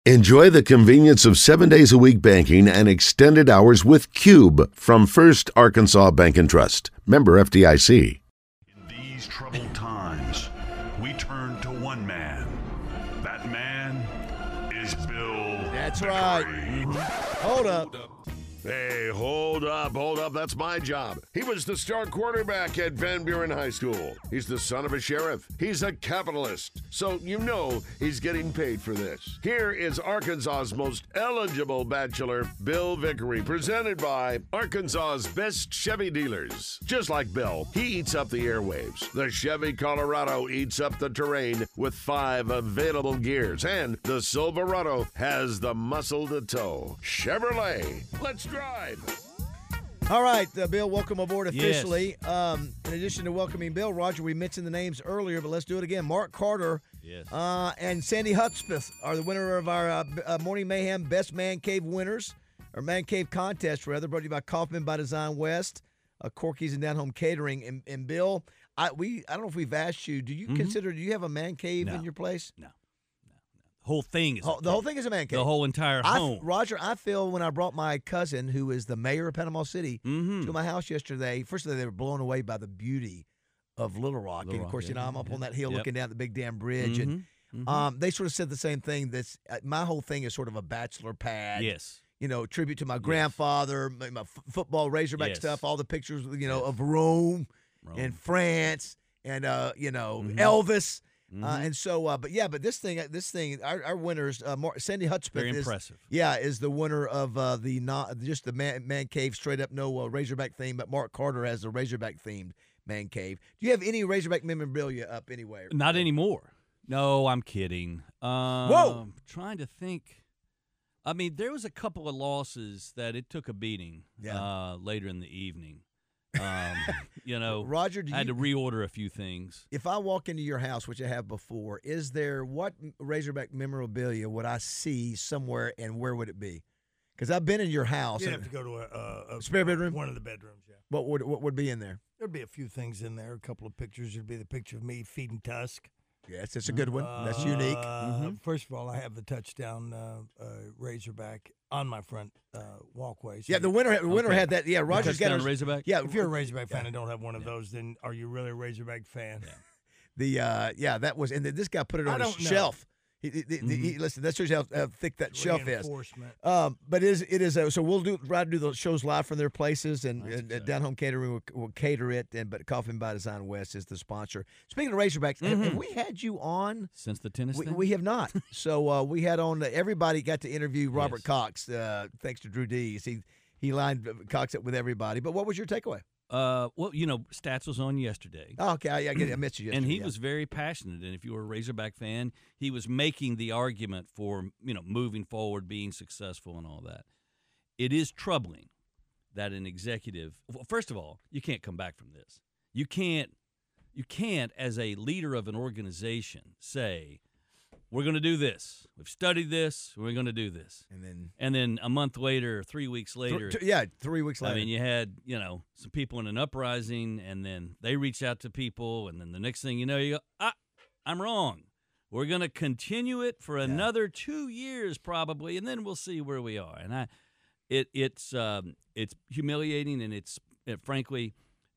Enjoy the convenience of 7 days a week banking and extended hours with Cube from First Arkansas Bank and Trust. Member FDIC. In these troubled times, we turn to one man. That man is Bill. That's right. Hold up. Hey, hold up. That's my job. He was the star quarterback at Van Buren High School. He's the son of a sheriff. He's a capitalist. So you know he's getting paid for this. Here is Arkansas's most eligible bachelor, Bill Vickery, presented by Arkansas's best Chevy dealers. Just like Bill, he eats up the airwaves. The Chevy Colorado eats up the terrain with 5 available gears. And the Silverado has the muscle to tow. Chevrolet. Let's drive. All right, Bill, welcome aboard officially. Yes. In addition to welcoming Bill, Roger, we mentioned the names earlier, but let's do it again. Mark Carter and Sandy Hudspeth are the winner of our Morning Mayhem Best Man Cave winners, or Man Cave contest, rather, brought to you by Kaufman by Design West, Corky's and Down Home Catering. And Bill, I don't know if we've asked you, do you consider, do you have a man cave in your place? No. Whole thing is the whole thing is a man cave. The whole entire home. Roger, I feel when I brought my cousin, who is the mayor of Panama City, to my house yesterday, first of all, they were blown away by the beauty of Little Rock. And, of course, I'm up on that hill looking down at the big damn bridge. And they sort of said the same thing. That's my whole thing is sort of a bachelor pad. Yes. Tribute to my grandfather, my football Razorback stuff, all the pictures, of Rome and France and, Elvis. And so, but this thing, our winners, Sandy Hudspeth very impressive. Is the winner of the man cave, straight up no Razorback theme, but Mark Carter has the Razorback themed man cave. Do you have any Razorback memorabilia up anywhere? Not anymore. No, I'm kidding. Whoa! I'm trying to think. I mean, there was a couple of losses that it took a beating later in the evening. Roger, I had to reorder a few things. If I walk into your house, which I have before, is there what Razorback memorabilia would I see somewhere, and where would it be? Because I've been in your house. You'd have to go to a spare bedroom? One of the bedrooms, yeah. What would be in there? There'd be a few things in there, a couple of pictures. There'd be the picture of me feeding Tusk. Yes, it's a good one. That's unique. First of all, I have the touchdown Razorback on my front walkway. So the winner had that. Yeah, Roger's got a Razorback. Yeah, if you're a Razorback fan and don't have one of those, then are you really a Razorback fan? Yeah. That was, and this guy put it on his shelf. Listen, that shows you how thick that shelf is. But it is. So we'll do the shows live from their places, and Down Home Catering will cater it. But Kaufman by Design West is the sponsor. Speaking of Razorbacks, have we had you on since the tennis thing? We have not. So we had on. Everybody got to interview Robert Cox, thanks to Drew Dees. He lined Cox up with everybody. But what was your takeaway? Stats was on yesterday. Oh, okay, I missed you yesterday. And he was very passionate. And if you were a Razorback fan, he was making the argument for, moving forward, being successful and all that. It is troubling that an executive – well, first of all, you can't come back from this. You can't, as a leader of an organization, say – we're going to do this. We've studied this. We're going to do this. And then a month later, 3 weeks later. 3 weeks later. I mean, you had, some people in an uprising, and then they reached out to people, and then the next thing you know, you go, I'm wrong. We're going to continue it for another 2 years probably, and then we'll see where we are. And it's humiliating, and it's frankly,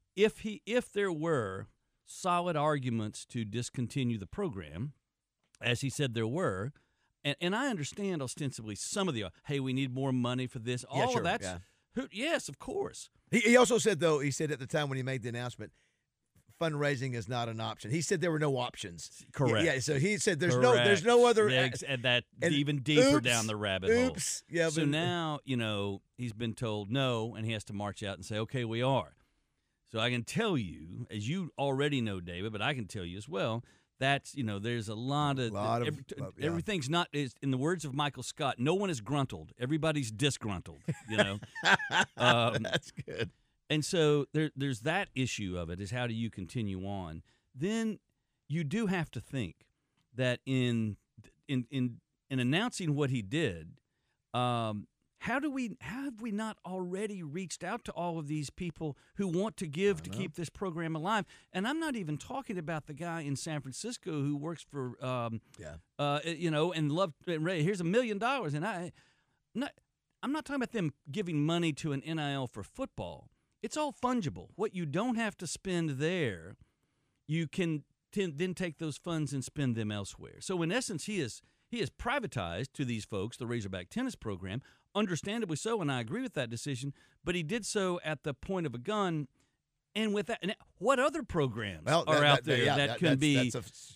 if there were solid arguments to discontinue the program, as he said there were, and I understand ostensibly some of hey, we need more money for this. All of that's yes, of course. He also said, though, at the time when he made the announcement, fundraising is not an option. He said there were no options. Correct. Yeah, so he said there's no other. And that even deeper down the rabbit hole. Yeah. So now, he's been told no, and he has to march out and say, okay, we are. So I can tell you, as you already know, David, but I can tell you as well, that's, there's a lot of everything's not, in the words of Michael Scott, no one is gruntled. Everybody's disgruntled, That's good. And so there's that issue of it, is how do you continue on? Then you do have to think that in announcing what he did, How have we not already reached out to all of these people who want to give to keep this program alive? And I'm not even talking about the guy in San Francisco who works for, and here's $1 million, and I'm not talking about them giving money to an NIL for football. It's all fungible. What you don't have to spend there, you can then take those funds and spend them elsewhere. So in essence, he is privatized to these folks the Razorback tennis program. Understandably so, and I agree with that decision, but he did so at the point of a gun. And with that, and what other programs are out there that can be?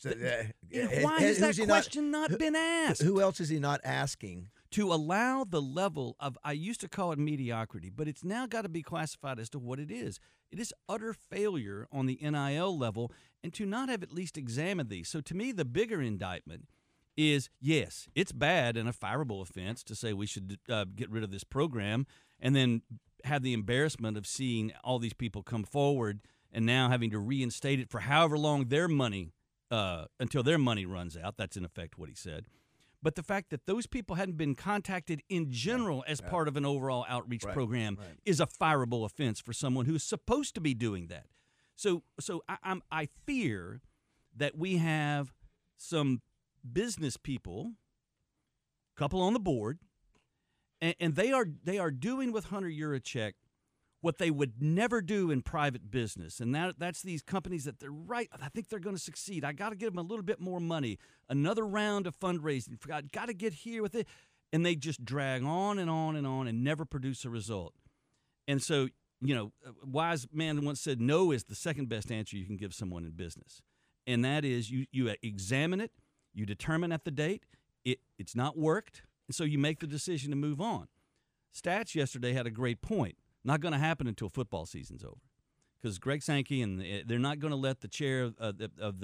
Why has that question not been asked? Who else is he not asking? To allow the level of, I used to call it mediocrity, but it's now got to be classified as to what it is. It is utter failure on the NIL level, and to not have at least examined these. So to me, the bigger indictment is, yes, it's bad and a fireable offense to say we should get rid of this program and then have the embarrassment of seeing all these people come forward and now having to reinstate it for however long their money, until their money runs out. That's in effect what he said. But the fact that those people hadn't been contacted in general as part of an overall outreach program is a fireable offense for someone who's supposed to be doing that. So I fear that we have some business people, couple on the board, and they are doing with Hunter Yurachek what they would never do in private business, and that's these companies that I think they're going to succeed. I got to give them a little bit more money, another round of fundraising. Got to get here with it, and they just drag on and on and on and never produce a result. And so, a wise man once said, "No is the second best answer you can give someone in business," and that is you examine it. You determine at the date it's not worked, and so you make the decision to move on. Stats yesterday had a great point. Not going to happen until football season's over, because Greg Sankey and they're not going to let the chair of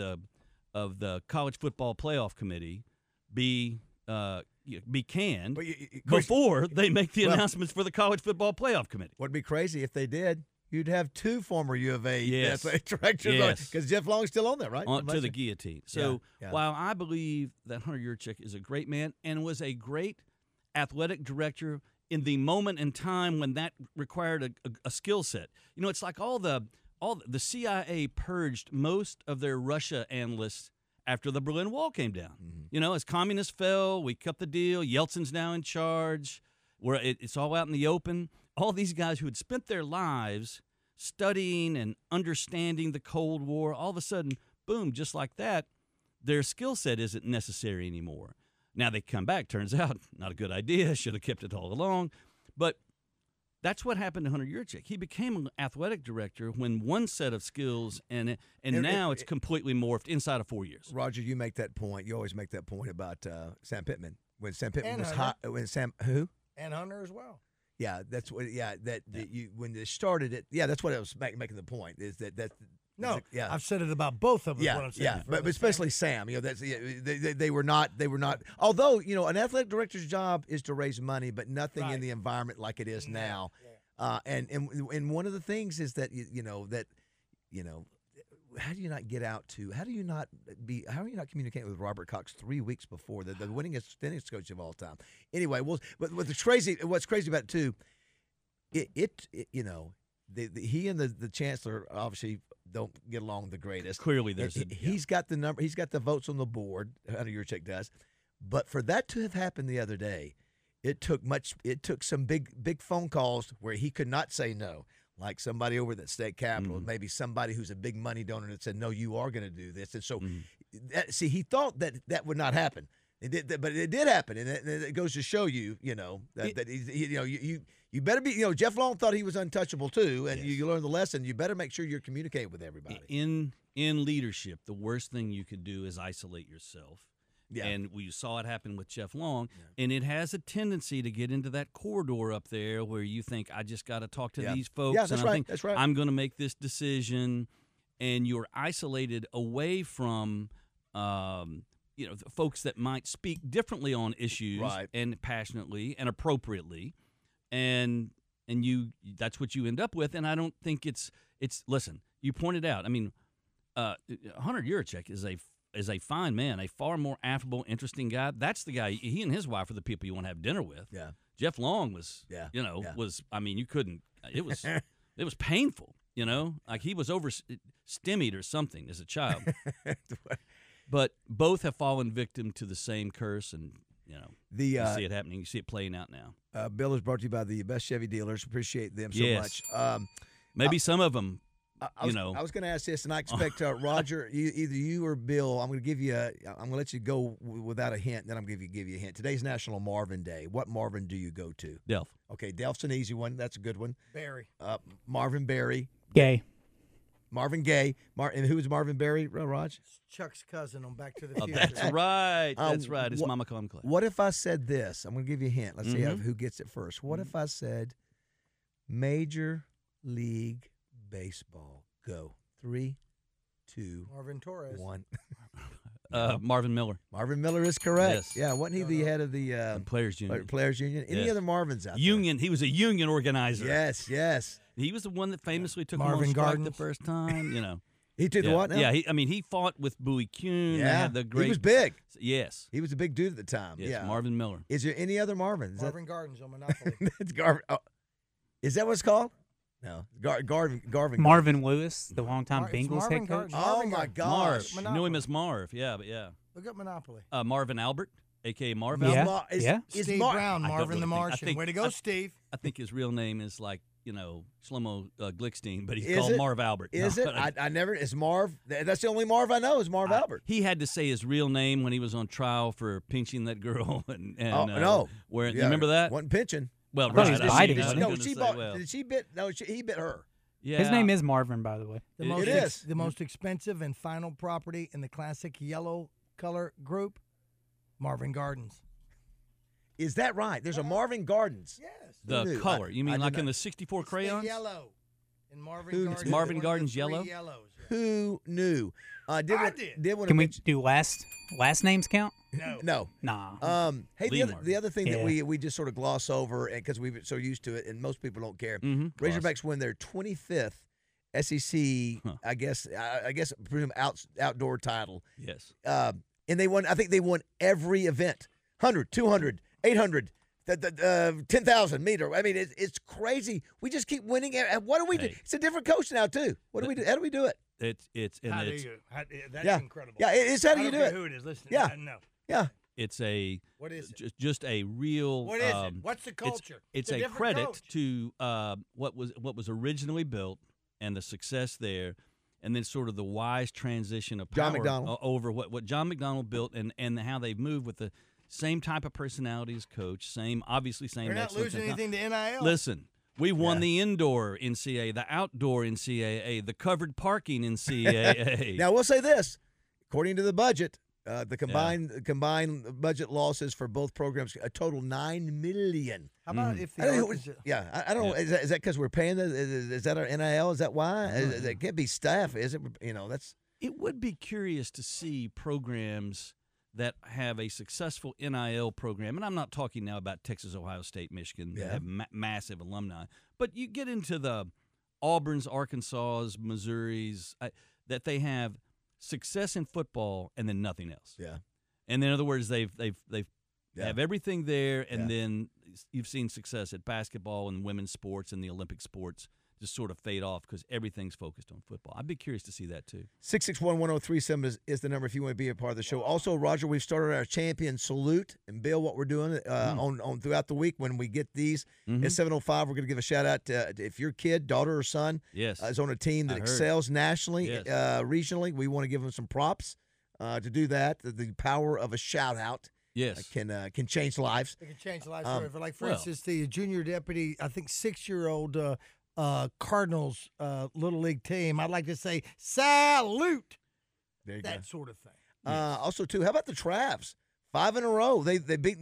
the college football playoff committee be canned before they make the announcements for the college football playoff committee. What'd be crazy if they did? You'd have two former U of A athletic directors, because Jeff Long's still on there, right? To the guillotine. So while I believe that Hunter Yurachek is a great man and was a great athletic director in the moment in time when that required a skill set, it's like all the CIA purged most of their Russia analysts after the Berlin Wall came down. Mm-hmm. As communists fell, we cut the deal. Yeltsin's now in charge. Where it's all out in the open. All these guys who had spent their lives studying and understanding the Cold War, all of a sudden, boom, just like that, their skill set isn't necessary anymore. Now they come back. Turns out, not a good idea. Should have kept it all along. But that's what happened to Hunter Yurachek. He became an athletic director when one set of skills, and now it's completely morphed inside of 4 years. Roger, you make that point. You always make that point about Sam Pittman. When Sam Pittman was Hunter. hot, when Sam who? And Hunter as well. Yeah, that's what. Yeah, you when they started it. Yeah, that's what I was making the point. Is that. No, yeah. I've said it about both of them. Yeah, but especially Sam. That's they were not. Although an athletic director's job is to raise money, but nothing in the environment like it is now. Yeah. And one of the things is that how do you not get out to? How are you not communicating with Robert Cox 3 weeks before the winningest tennis coach of all time? Anyway, but what's crazy about it too, he and the chancellor obviously don't get along the greatest. Clearly, he's got the number. He's got the votes on the board. Hunter Yurachek does, but for that to have happened the other day, it took some big phone calls where he could not say no. Like somebody over at the state capitol, maybe somebody who's a big money donor that said, no, you are going to do this. And so, he thought that would not happen. It did, but it did happen, and it goes to show you, that you better be. Jeff Long thought he was untouchable too, and you learn the lesson. You better make sure you're communicating with everybody. In leadership, the worst thing you could do is isolate yourself. Yeah. And we saw it happen with Jeff Long, and it has a tendency to get into that corridor up there where you think, I just got to talk to these folks, and I think I'm going to make this decision, and you're isolated away from the folks that might speak differently on issues and passionately and appropriately, and that's what you end up with. And I don't think it's listen, you pointed out, I mean, Hunter Yurachek is a is a fine man, a far more affable, interesting guy. That's the guy. He and his wife are the people you want to have dinner with. Yeah. Jeff Long was, you couldn't. It was it was painful. Like he was stymied or something as a child. But both have fallen victim to the same curse, and you see it happening. You see it playing out now. Bill is brought to you by the best Chevy dealers. Appreciate them so much. Maybe some of them. I was going to ask this, and I expect Roger, either you or Bill. I'm going to give you. I'm going to let you go without a hint. Then I'm going to give you a hint. Today's National Marvin Day. What Marvin do you go to? Delph. Okay, Delph's an easy one. That's a good one. Barry. Marvin Berry. Gay. Marvin Gaye. And who is Marvin Berry, Raj? Chuck's cousin on Back to the Oh, Future. that's right. That's right. It's Mama Call him Clay. What if I said this? I'm going to give you a hint. Let's see who gets it first. What if I said Major League Baseball? Go. 3, 2, Marvin Torres. 1. Marvin Miller. Marvin Miller is correct. Yes. Yeah, wasn't he the head of the Players Union? Players Union. Any Yes. other Marvins out Union. He was a union organizer. there? Yes. He was the one that famously took Marvin him on strike Gardens. the first time. He took what now? Yeah. He fought with Bowie Kuhn. They Yeah. had the great. He was big. Yes. He was a big dude at the time. Yes. Yeah. Marvin Miller. Is there any other Marvin? Marvin Gardens on Monopoly. That's Garvin. Oh, is that what it's called? No. Garvin. Marvin Lewis, the longtime It's Bengals Marvin head coach. Gardens. Oh, Marvin my Gardens. gosh. Marv. You knew him as Marv. Yeah, but yeah. Look up Monopoly. Marvin Albert, a.k.a. Marv Yeah. Albert. Is Steve Brown, I don't Marvin really the think- I Martian. think- Way to go, Steve. I think his real name is like, Shlomo Glickstein, but he's Is called it? Marv Albert. Is No, it? but I never. It's Marv. That's the only Marv I know is Marv Albert. He had to say his real name when he was on trial for pinching that girl. And no. Where, Yeah, you remember that? Wasn't pinching. Well, thought he was right. biting, I was wasn't No, gonna she say, bought. well, Did she bit? No, he bit her. yeah. His name is Marvin, by the way. The It most is. The most expensive and final property in the classic yellow color group, Marvin Gardens. Is that right? There's a Marvin Gardens. Yes. the Who knew? color. You I mean did like not- in the 64 It's the crayons? yellow. In Marvin Who- Gardens. It's Marvin one of the Gardens three yellow? Yellows. Yeah. Who knew? Did I want did. want Can to we mention? do last names count? No. No. Nah. Hey, Lee Marvin. the other thing that Yeah. we just sort of gloss over because we're so used to it, and most people don't care. Mhm. Razorbacks win their 25th SEC, Huh. I guess, presume outdoor title, Yes. and they won. I think they won every event: 100, 200, 800. 10,000 meter. I mean, it's crazy. We just keep winning. What do we do? Hey. It's a different coach now too. What do we do? How do we do it? It's That's Yeah. incredible. Yeah, it's how do I you don't do care it? who it is. Listen. Yeah. No. Yeah, it's a What is it? just a real. What is it? What's the culture? It's a a different credit coach. to what was originally built and the success there, and then sort of the wise transition of John power McDonald. over what John McDonald built and how they've moved with the same type of personality as coach, obviously same. They're not excellence losing and anything to NIL. Listen, we won Yeah. the indoor NCAA, the outdoor NCAA, the covered parking NCAA. Now we'll say this: according to the budget, the combined budget losses for both programs a total $9 million. How about if I don't know, the I don't know. Is that because we're paying? Is that our NIL? Is that why? It can't be staff, is it? That's It would be curious to see programs that have a successful NIL program, and I'm not talking now about Texas, Ohio State, Michigan, that Yeah. have massive alumni, but you get into the Auburn's, Arkansas's, Missouri's, that they have success in football and then nothing else. yeah. And in other words, they've Yeah. have everything there, and Yeah. then you've seen success at basketball and women's sports and the Olympic sports just sort of fade off because everything's focused on football. I'd be curious to see that too. 661-1037 is the number if you want to be a part of the show. Also, Roger, we've started our champion salute, and Bill, what we're doing on throughout the week when we get these at 7:05, we're going to give a shout out to if your kid, daughter, or son Yes. is on a team that I heard. excels nationally, Yes. regionally. We want to give them some props to do that. The power of a shout out Yes. can change lives. It can change lives forever. Like, for well- instance, the junior deputy, I think 6-year-old Cardinals Little League team, I'd like to say salute. There you That sort of thing. Also, too, how about the Travs? 5 in a row. They beat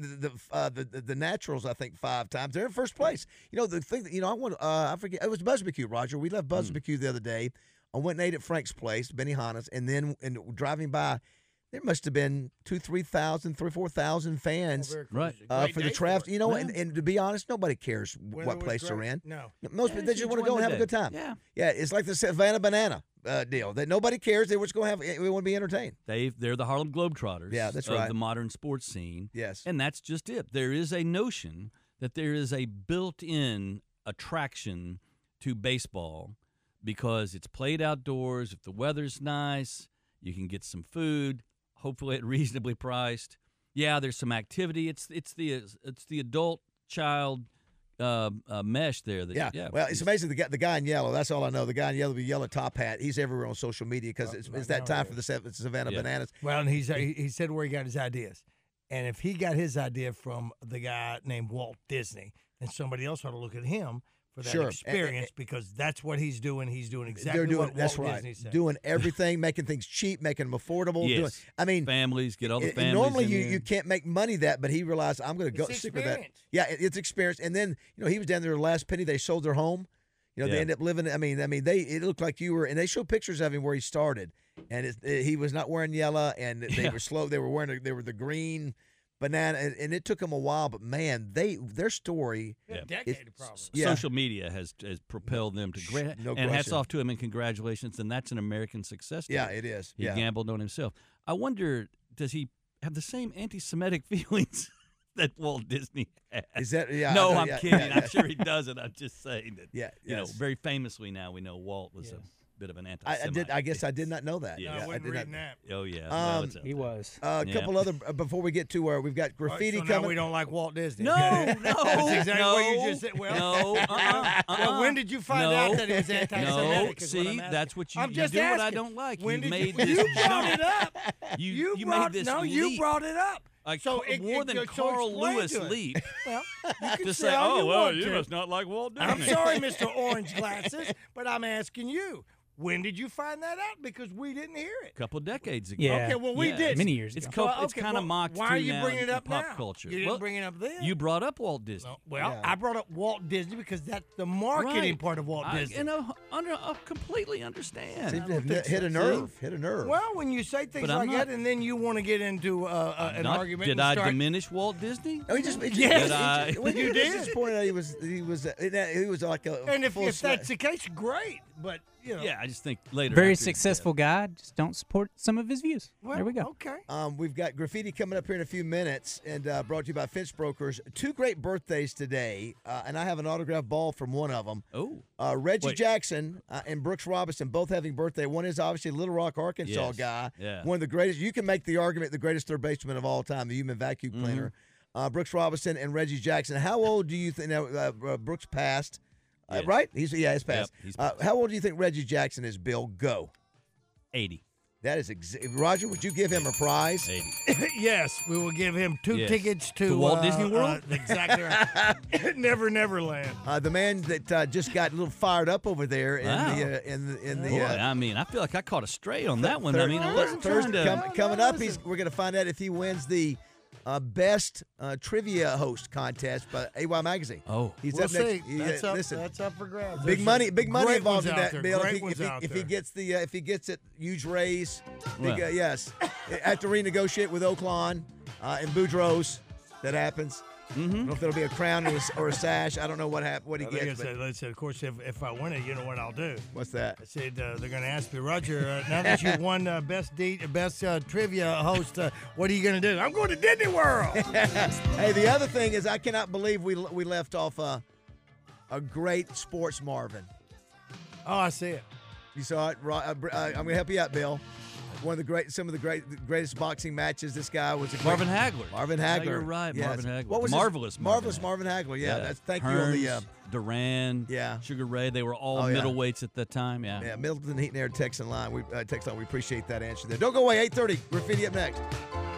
the Naturals, I think, 5 times. They're in first place. You know, the thing that, I forget. It was Buzzbecue, Roger. We left Buzzbecue the other day. I went and ate at Frank's place, Benny Hanna's, and then driving by, there must have been 3,000, 4,000 fans Right. for the draft. You know, and to be honest, nobody cares what place they're in. No. Most they just want to go and have a good time. Yeah, it's like the Savannah Banana deal that nobody cares. They just going to have. We want to be entertained. They're the Harlem Globetrotters. Yeah, that's of right. the modern sports scene. Yes, and that's just it. There is a notion that there is a built-in attraction to baseball because it's played outdoors. If the weather's nice, you can get some food. Hopefully at reasonably priced. Yeah, there's some activity. It's the adult child mesh there. Well, it's amazing. The guy in yellow. That's all I know. The guy in yellow with the yellow top hat. He's everywhere on social media because it's that time for the Savannah Bananas. Well, and he said where he got his ideas, and if he got his idea from the guy named Walt Disney, then somebody else ought to look at him for that experience because that's what he's doing. He's doing exactly what Walt Disney said. Doing everything, making things cheap, making them affordable. Yes. Families, get all the families. Normally, in you can't make money that, but he realized I'm going to go stick with that. Yeah, it's experience. And then he was down there the last penny. They sold their home. They ended up living. It looked like you were, and they showed pictures of him where he started, and he was not wearing yellow, and they were slow. They were the green banana, and it took them a while, but man, their story. A decade of problems. Social media has propelled them to great. No and question. hats off to him and congratulations. And that's an American success story. Yeah, it is. He gambled on himself. I wonder, does he have the same anti-Semitic feelings that Walt Disney has? Is that? Yeah. No, I'm kidding. I'm sure he doesn't. I'm just saying that. Yeah. You know, very famously now we know Walt was a bit of an I anti-Semite. guess I did not know that. Yeah. I wasn't reading that. Oh yeah. He was. A couple other before we get to where we've got graffiti so coming. Now we don't like Walt Disney. No, That's exactly what you just said. Well, well, when did you find out that it was anti-Semitic? No, see, that's what you I'm do. just What I asking. don't like. When you did made you this brought jump. it up. You brought made this you leap. brought it up. So more than Carl explain Lewis to it. leap Well, you can to say say, all "Oh, you well, want you to. must not like Walt Disney." I'm sorry, Mr. Orange Glasses, but I'm asking you. When did you find that out? Because we didn't hear it. A couple of decades ago. Yeah. Okay, well, we did. Many years It's ago. it's kind of mocked why are too you now bringing it in up pop now? culture. You didn't bring it up then. You brought up Walt Disney. No, well, I brought up Walt Disney because that's the marketing Right. part of Walt Disney. I completely understand. Seems to have hit a nerve. Hit a nerve. Well, when you say things But I'm like not- that, and then you want to get into an argument, Did and I start, diminish Walt Disney? Oh, he just Yes, when you he did. just pointed out he was like a And if full that's the case, great. But Yeah, I just think later. Very after- successful guy. Just don't support some of his views. well, There we go. Okay. We've got graffiti coming up here in a few minutes, and brought to you by Fence Brokers. Two great birthdays today, and I have an autographed ball from one of them. Oh. Reggie Wait. Jackson and Brooks Robinson both having birthday. One is obviously a Little Rock, Arkansas Yes. guy. Yeah. One of the greatest. You can make the argument the greatest third baseman of all time, the human vacuum cleaner. Brooks Robinson and Reggie Jackson. How old do you think? Now, Brooks passed, Yes. right? He's passed. Yep, he's passed. How old do you think Reggie Jackson is? Bill, go. 80. That is Roger. Would you give him a prize? 80. Yes, we will give him 2 Yes. tickets to To Walt Disney World? Exactly right. Neverland. The man that just got a little fired up over there in Wow. the Boy, I mean, I feel like I caught a stray on that one. I Third- mean, I wasn't Thursday trying to. coming up. We're going to find out if he wins the best trivia host contest by AY Magazine. Oh. He's We'll up see. next. That's up for grabs. Big money Great involved ones in out that, there. Bill. Great If ones out he there. gets if he gets it, huge raise. Well. Yes, have to renegotiate with Oakland and Boudreaux's. That happens. I don't know if there'll be a crown or a sash. I don't know what he gets. But I said, of course, if I win it, you know what I'll do. what's that? I said they're going to ask me, Roger. Now that you've won best trivia host, what are you going to do? I'm going to Disney World. Hey, the other thing is I cannot believe we left off a great sports Marvin. Oh, I see it. You saw it. I'm going to help you out, Bill. Some of the greatest boxing matches. This guy was a great, Marvin Hagler. Marvin Yeah, Hagler. you're right, Yes. Marvin Hagler. What was Marvelous Marvin Hagler. Yeah. Thank you on the. Hearns, Duran, Yeah. Sugar Ray. They were all Oh, yeah. middleweights at that time. Yeah. Yeah, Middleton Heat and Air text line. We appreciate that answer there. Don't go away. 8:30. Graffiti up next.